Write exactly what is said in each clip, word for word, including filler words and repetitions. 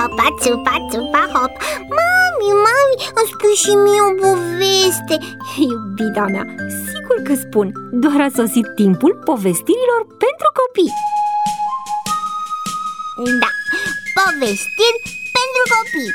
țupa, țupa, țupa, hop. Mami, mami, îmi spui și mie o poveste. Iubita mea, sigur că spun. Doar a sosit timpul povestirilor pentru copii. Da, povestiri pentru copii.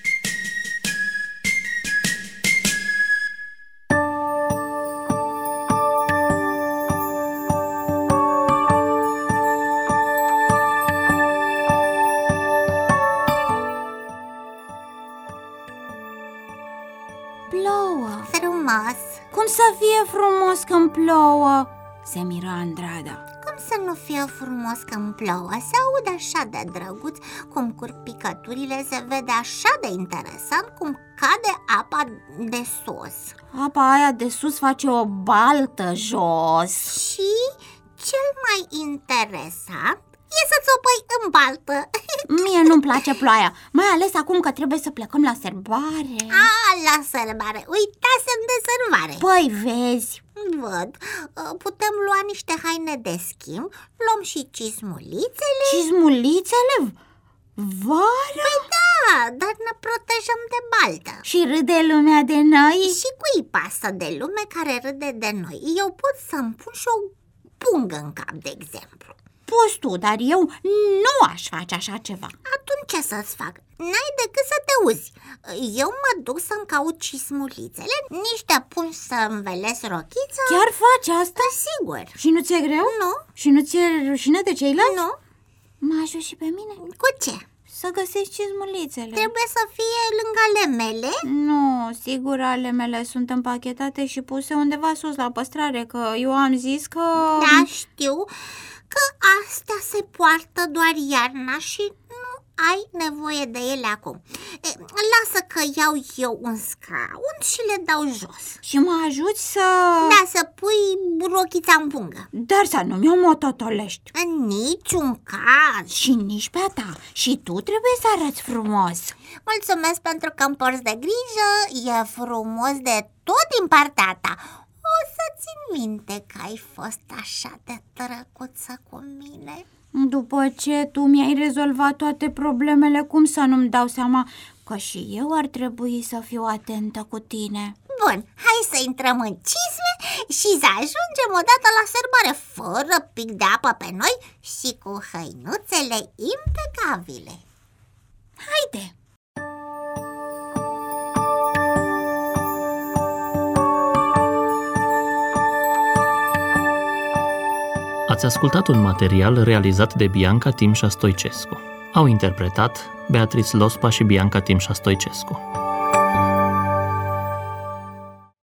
Plouă. Frumos. Cum să fie frumos când plouă? Se mira Andrada. Cum să nu fie frumos când plouă? Se aude așa de drăguț, cum curg picăturile, se vede așa de interesant, cum cade apa de sus. Apa aia de sus face o baltă jos. Și cel mai interesant e să-ți o pui în baltă. Mie nu-mi place ploaia, mai ales acum că trebuie să plecăm la sărbare. A, la sărbare, uitasem de sărbare. Păi vezi. Văd, putem lua niște haine de schimb, luăm și cizmulițele. Cizmulițele? Vara? Păi da, dar ne protejăm de baltă. Și râde lumea de noi? Și cui pasă de lume care râde de noi? Eu pot să-mi pun și o pungă în cap, de exemplu. Poți tu, dar eu nu aș face așa ceva. Atunci ce să-ți fac? N-ai decât să te uzi. Eu mă duc să-mi caut cizmulițele, niște pungi să învelesc rochița. Chiar faci asta? Sigur. Și nu ți-e greu? Nu. Și nu ți-e rușine de ceilalți? Nu. Mă ajut și pe mine? Cu ce? Să găsești cizmulițele. Trebuie să fie lângă ale mele? Nu, sigur ale mele sunt împachetate și puse undeva sus la păstrare, că eu am zis că... Da, știu că astea se poartă doar iarna și nu ai nevoie de ele acum. E, lasă că iau eu un scaun și le dau jos. Și mă ajuți să... Da, să pui rochița în pungă. Dar să nu mi-o mototolești. În niciun caz. Și nici pe a ta. Și tu trebuie să arăți frumos. Mulțumesc pentru că îmi porți de grijă. E frumos de tot din partea ta. O să țin minte că ai fost așa de drăguță cu mine. După ce tu mi-ai rezolvat toate problemele, cum să nu-mi dau seama că și eu ar trebui să fiu atentă cu tine? Bun, hai să intrăm în cizme și să ajungem odată la sărbare, fără pic de apă pe noi și cu hăinuțele impecabile. Haide! Ați ascultat un material realizat de Bianca Timșa Stoicescu. Au interpretat Beatrice Lospa și Bianca Timșa Stoicescu.